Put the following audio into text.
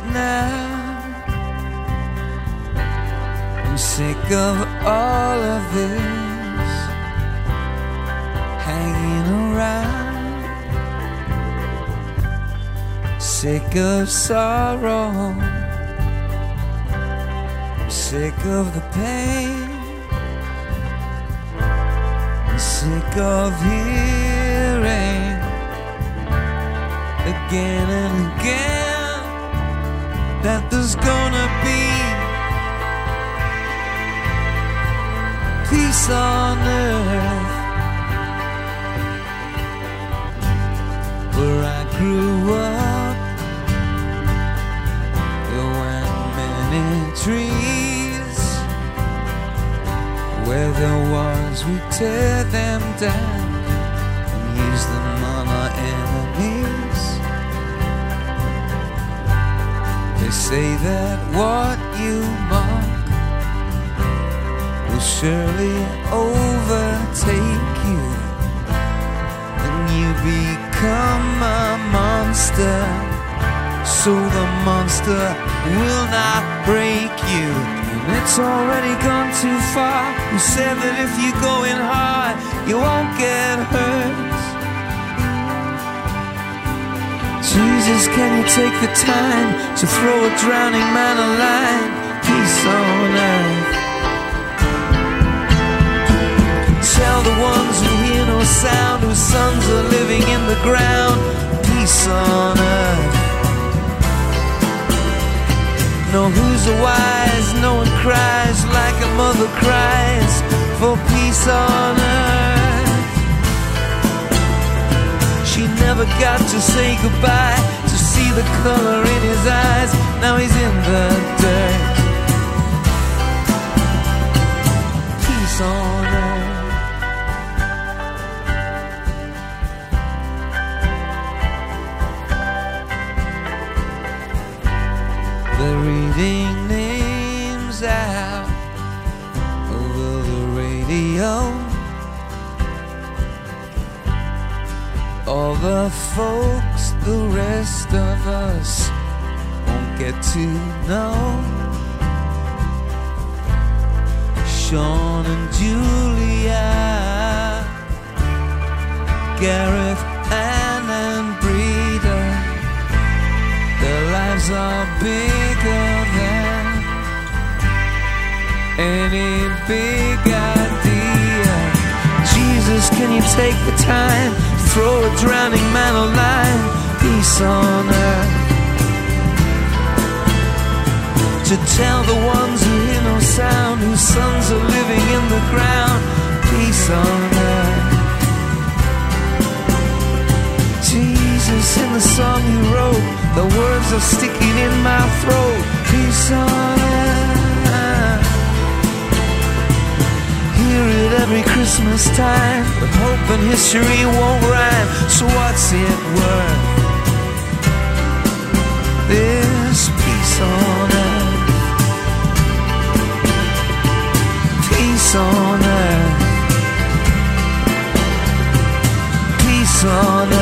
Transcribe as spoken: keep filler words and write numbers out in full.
now. I'm sick of all of this hanging around, sick of sorrow, sick of the pain, I'm sick of hearing again and again that there's gonna be peace on earth. Where I grew up, there weren't many trees. Where there was, we tear them down and use them on our enemies. They say that what you mock will surely overtake you, and you become a monster, so the monster will not break you. And it's already gone too far. You said that if you go in hard, you won't get hurt. Jesus, can you take the time to throw a drowning man a line? Peace on earth. Tell the ones who hear no sound, whose sons are living in the ground, peace on earth. No, who's a wise? No one cries like a mother cries for peace on earth. She never got to say goodbye, to see the color in his eyes. Now he's in the dirt. Peace on earth. They're reading names out over the radio. All the folks the rest of us won't get to know. Sean and Julia, Gareth, Anne and Breda, their lives are bigger than any big idea. Jesus, can you take the time to throw a drowning man a line? Peace on earth. To tell the ones who hear no sound, whose sons are living in the ground, peace on earth. Jesus, in the song you wrote, the words are sticking in my throat. Peace on earth. Hear it every Christmas time, but hope and history won't rhyme. So what's it worth? This peace on earth. Peace on earth. Peace on earth.